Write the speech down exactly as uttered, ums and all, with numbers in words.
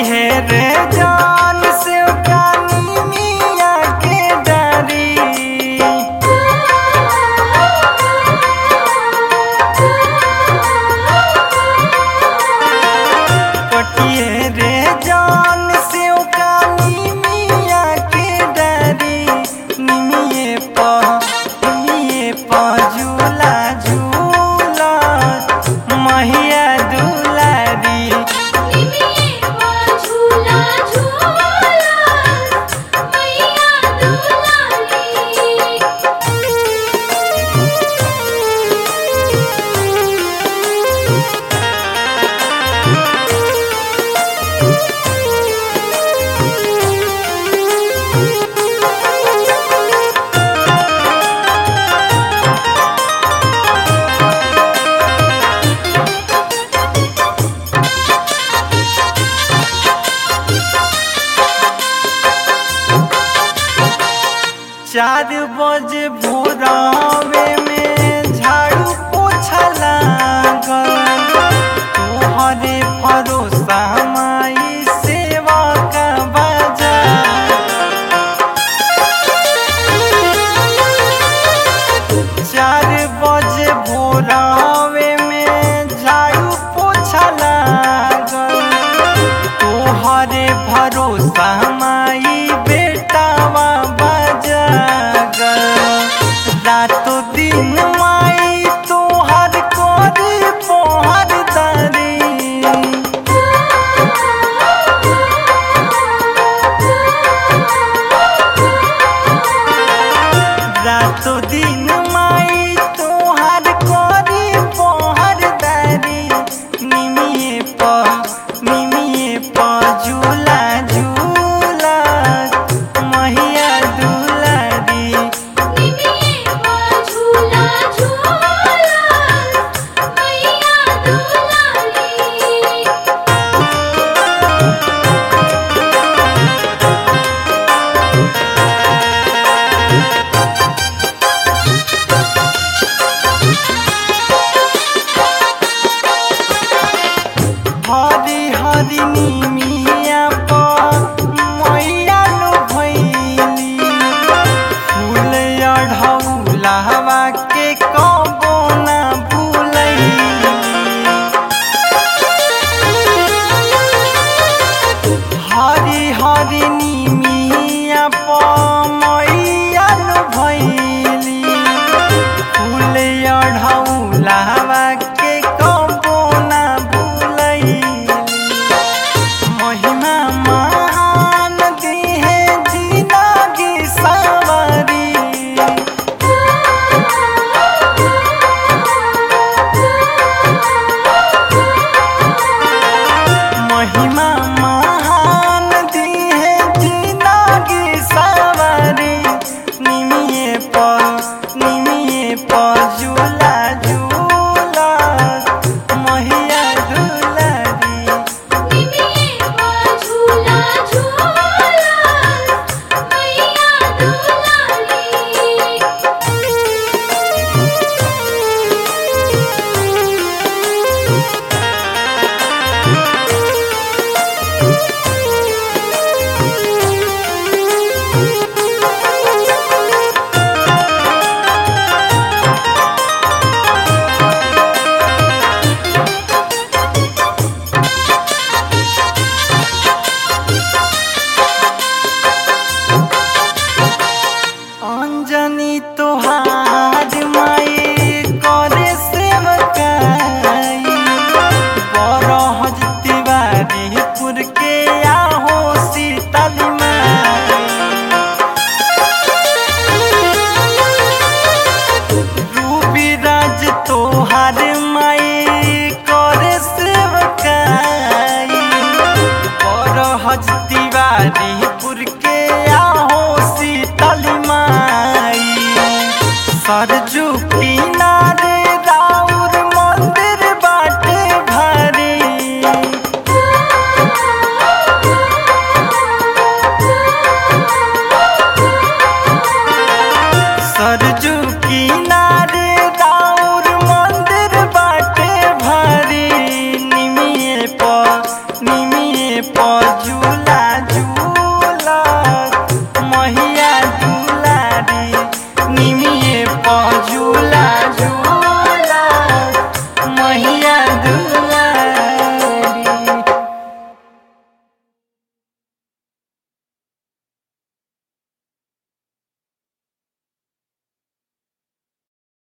है रे जान से कानी मिया के डारी। कटिए रे जान से कानी मिया के डारी। निमिये प निमिये प झूला झूला मैया दुलारी। चार बजे भोरावे में झाड़ू पोछा लागल। तोहरे भरोसा माई सेवा का बाजार। चार बजे भोरावे में झाड़ू पोछा लागल। तोहरे भरोसा माई बेटावा रातों दिन माई तोहर कोरी पोहर दारी। रातों दिन माई तोहर कोरी पोहर दारी। निमिये प निमिये प झूला झूला मैया दुलारी। हरी हरी निमिया प मैया लो भैली। फूल अढ़ौलावा के कबो ना भूलैली। हरी हरी निमिया प मैया लो भैली। फूल अढ़ौलावा के कबो ना महिमा महान दी है जिंदगी सवारी। महिमा महान दी है जिंदगी सवारी। निमिये प निमिये प झूला झूला मैया दुलारी। अंजनी तोहार माई करे सेवकाई। बरहज तिवारीपुर के